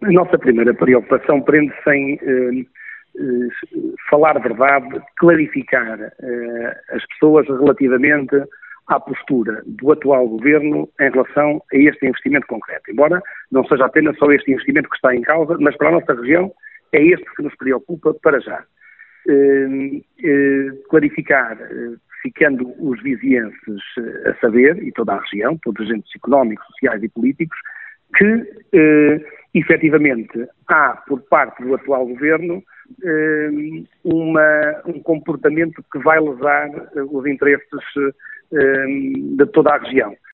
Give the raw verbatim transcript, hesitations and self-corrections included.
A nossa primeira preocupação prende-se em eh, eh, falar a verdade, clarificar eh, as pessoas relativamente à postura do atual governo em relação a este investimento concreto. Embora não seja apenas só este investimento que está em causa, mas para a nossa região é este que nos preocupa para já. Eh, eh, clarificar, eh, ficando os vizienses a saber, e toda a região, todos os agentes económicos, sociais e políticos, que eh, efetivamente há, por parte do atual governo, eh, uma, um comportamento que vai lesar eh, os interesses eh, de toda a região.